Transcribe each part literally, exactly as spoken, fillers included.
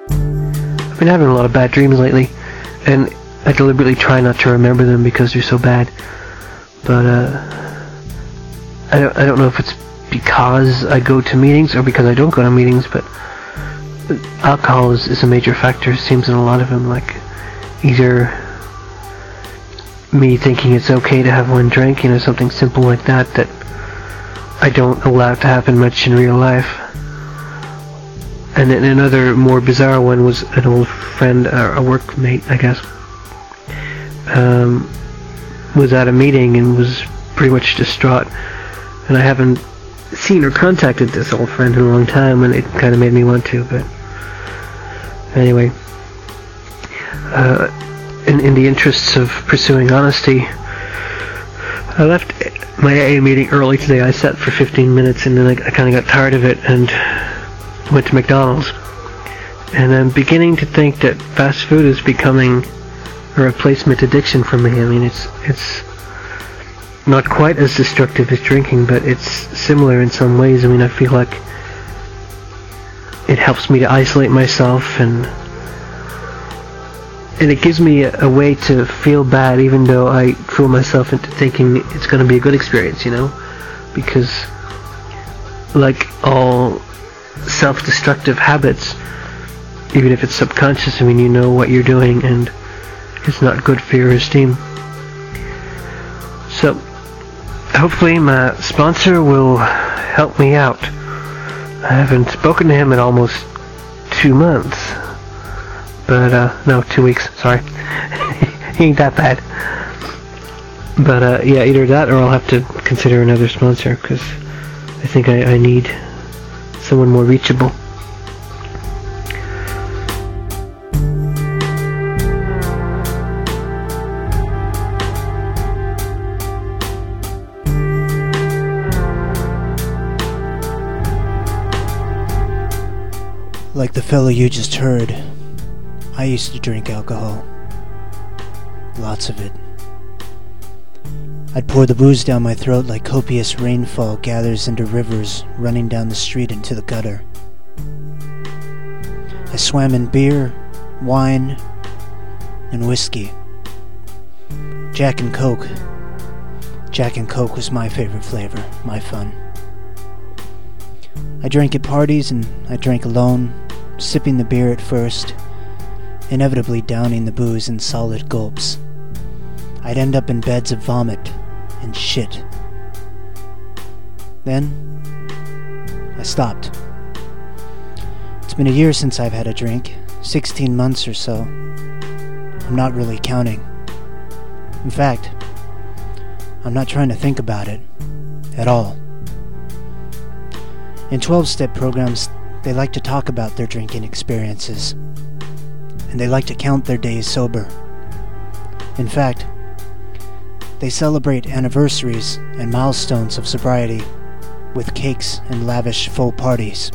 I've been having a lot of bad dreams lately, and I deliberately try not to remember them because they're so bad. But uh, I don't I don't know if it's because I go to meetings or because I don't go to meetings, but alcohol is, is a major factor, it seems, in a lot of them. Like, either me thinking it's okay to have one drink, you know, something simple like that, that I don't allow to happen much in real life. And then another more bizarre one was an old friend, or a workmate, I guess, um, was at a meeting and was pretty much distraught. And I haven't seen or contacted this old friend in a long time, and it kind of made me want to, but anyway. Uh, in, in the interests of pursuing honesty, I left my A A meeting early today. I sat for fifteen minutes, and then I, I kind of got tired of it and went to McDonald's. And I'm beginning to think that fast food is becoming a replacement addiction for me. I mean, it's it's not quite as destructive as drinking, but it's similar in some ways. I mean, I feel like it helps me to isolate myself, and and it gives me a, a way to feel bad, even though I fool myself into thinking it's going to be a good experience, you know? Because, like all self-destructive habits, even if it's subconscious, I mean, you know what you're doing, and it's not good for your esteem. So, hopefully my sponsor will help me out. I haven't spoken to him in almost two months. But, uh, no, two weeks, sorry. He ain't that bad. But, uh, yeah, either that or I'll have to consider another sponsor, because I think I, I need someone more reachable. Like the fellow you just heard, I used to drink alcohol. Lots of it. I'd pour the booze down my throat like copious rainfall gathers into rivers running down the street into the gutter. I swam in beer, wine, and whiskey. Jack and Coke. Jack and Coke was my favorite flavor, my fun. I drank at parties and I drank alone, sipping the beer at first, inevitably downing the booze in solid gulps. I'd end up in beds of vomit and shit. Then, I stopped. It's been a year since I've had a drink, sixteen months or so. I'm not really counting. In fact, I'm not trying to think about it at all. In twelve-step programs, they like to talk about their drinking experiences, and they like to count their days sober. In fact, they celebrate anniversaries and milestones of sobriety with cakes and lavish full parties.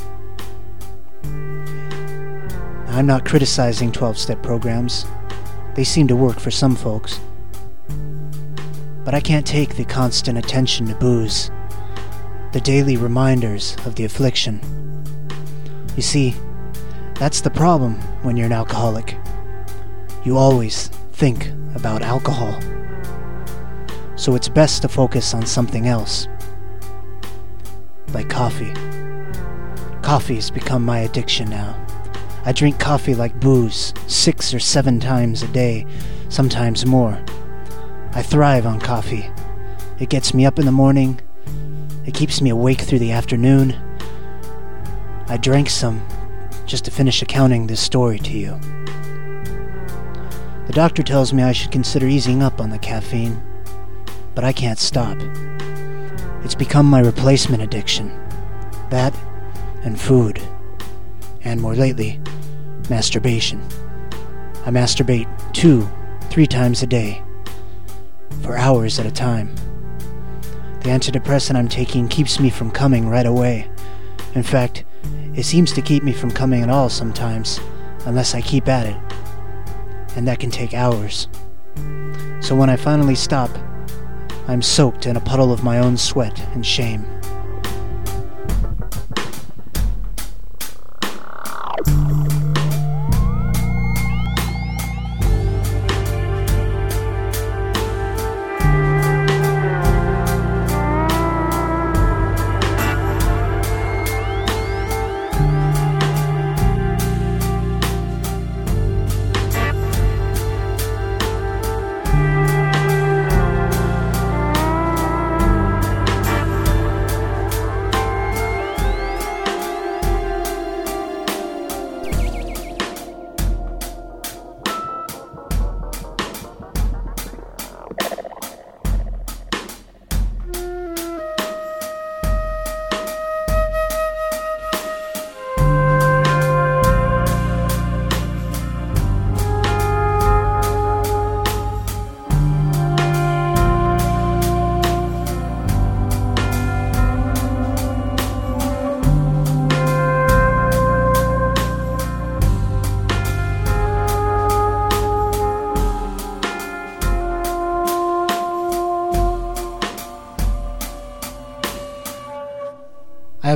I'm not criticizing twelve-step programs. They seem to work for some folks. But I can't take the constant attention to booze, the daily reminders of the affliction. You see, that's the problem when you're an alcoholic. You always think about alcohol. So it's best to focus on something else. Like coffee. Coffee has become my addiction now. I drink coffee like booze, six or seven times a day, sometimes more. I thrive on coffee. It gets me up in the morning. It keeps me awake through the afternoon. I drank some just to finish accounting this story to you. The doctor tells me I should consider easing up on the caffeine, but I can't stop. It's become my replacement addiction. That and food. And more lately, masturbation. I masturbate two, three times a day, for hours at a time. The antidepressant I'm taking keeps me from coming right away. In fact, it seems to keep me from coming at all sometimes, unless I keep at it. And that can take hours. So when I finally stop, I'm soaked in a puddle of my own sweat and shame.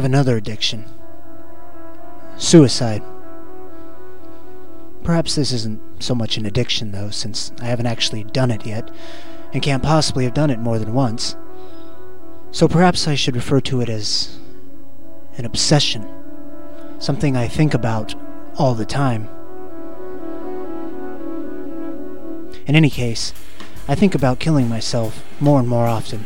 another addiction. Suicide. Perhaps this isn't so much an addiction, though, since I haven't actually done it yet, and can't possibly have done it more than once. So perhaps I should refer to it as an obsession. Something I think about all the time. In any case, I think about killing myself more and more often.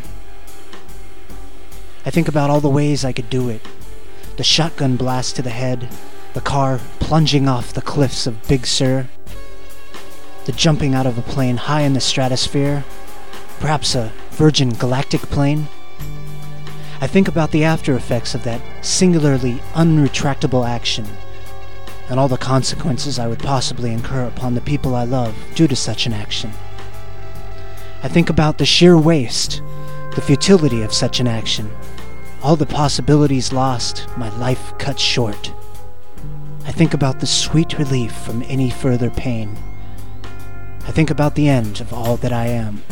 I think about all the ways I could do it. The shotgun blast to the head, the car plunging off the cliffs of Big Sur, the jumping out of a plane high in the stratosphere, perhaps a Virgin Galactic plane. I think about the after effects of that singularly unretractable action, and all the consequences I would possibly incur upon the people I love due to such an action. I think about the sheer waste, the futility of such an action, all the possibilities lost, my life cut short. I think about the sweet relief from any further pain. I think about the end of all that I am.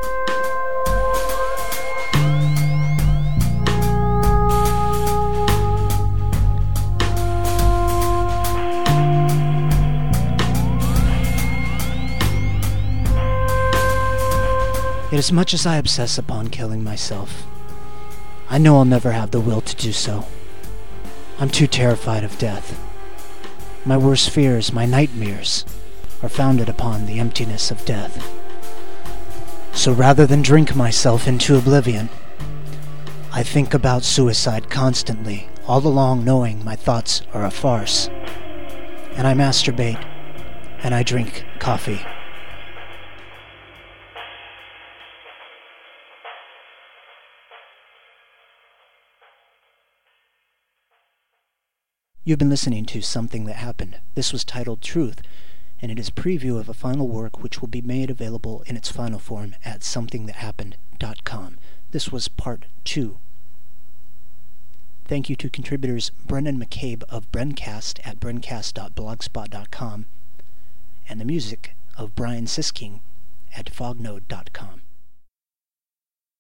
Yet as much as I obsess upon killing myself, I know I'll never have the will to do so. I'm too terrified of death. My worst fears, my nightmares, are founded upon the emptiness of death. So rather than drink myself into oblivion, I think about suicide constantly, all along knowing my thoughts are a farce. And I masturbate, and I drink coffee. You've been listening to Something That Happened. This was titled Truth, and it is a preview of a final work which will be made available in its final form at something that happened dot com. This was part two. Thank you to contributors Brendan McCabe of Brencast at brencast dot blogspot dot com and the music of Brian Sisking at fognode dot com.